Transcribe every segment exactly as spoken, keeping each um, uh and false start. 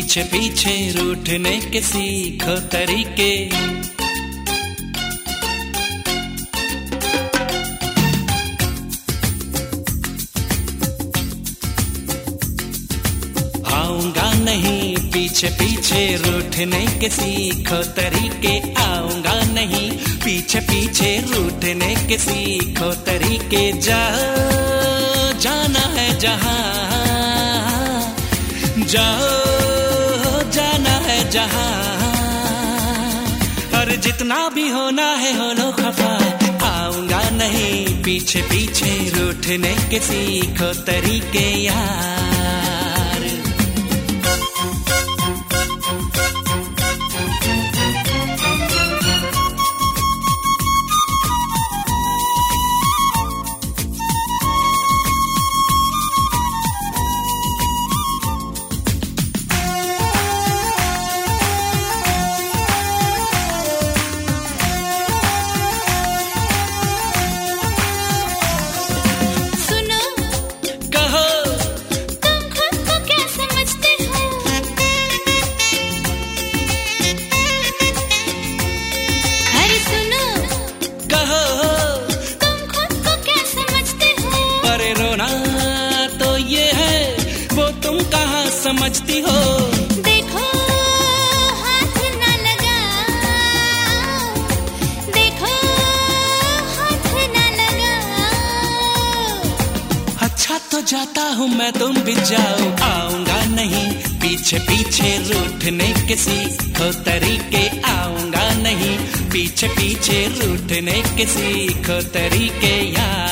पीछे पीछे रूठने के सीखो तरीके। आऊंगा नहीं पीछे पीछे रूठने के सीखो तरीके। आऊंगा नहीं पीछे पीछे रूठने के सीखो तरीके। जाओ जाना है जहां, जाओ जाना है जहां। और जितना भी होना है हो लो खफा। आऊंगा नहीं पीछे पीछे रूठने के सीखो तरीके यार। तो ये है वो तुम कहाँ समझती हो। देखो हाथ ना लगाओ, देखो हाथ ना लगाओ। अच्छा तो जाता हूँ मैं, तुम भी जाओ। आऊंगा नहीं पीछे पीछे रूठने के सीखो तरीके। आऊंगा नहीं पीछे पीछे रूठने के सीखो तरीके यार।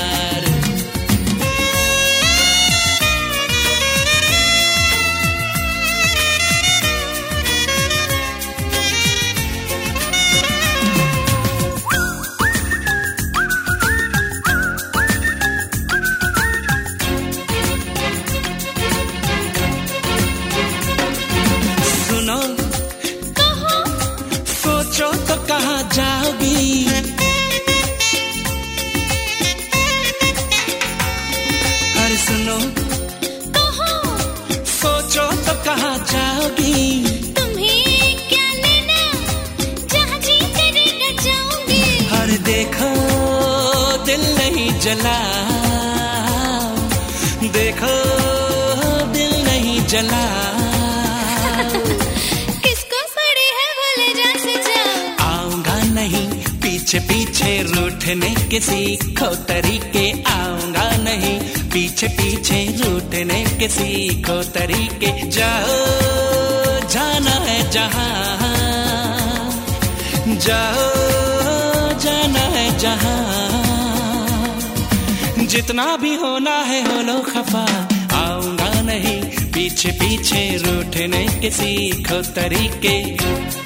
सोचो तो कहाँ जाओगी, अरे सुनो कहो सोचो तो कहाँ जाओगी। तुम्हें क्या लेना, जहाँ जी करेगा जाऊंगी। अरे देखो दिल नहीं जला, देखो दिल नहीं जला। पीछे पीछे रूठने के सीखो तरीके। आऊंगा नहीं पीछे पीछे रूठने के सीखो तरीके। जाओ जाना है जहां, जाओ जाना है जहां। जितना भी होना है हो लो खफा। आऊंगा नहीं पीछे पीछे रूठने के सीखो तरीके।